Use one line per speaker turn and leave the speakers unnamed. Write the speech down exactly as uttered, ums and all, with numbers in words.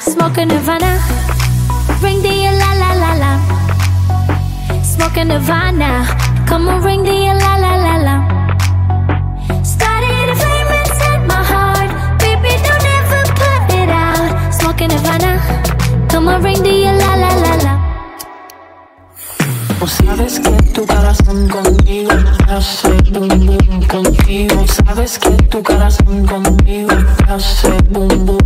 Smoking Nirvana, ring the la la la la. Smoking Nirvana, come on, ring the la la la la. Started a flame inside my heart, baby, don't ever put it out. Smoking Nirvana, come on, ring the la la la la.
O sabes que tu corazón conmigo hace boom boom contigo. Sabes que tu corazón conmigo hace boom boom.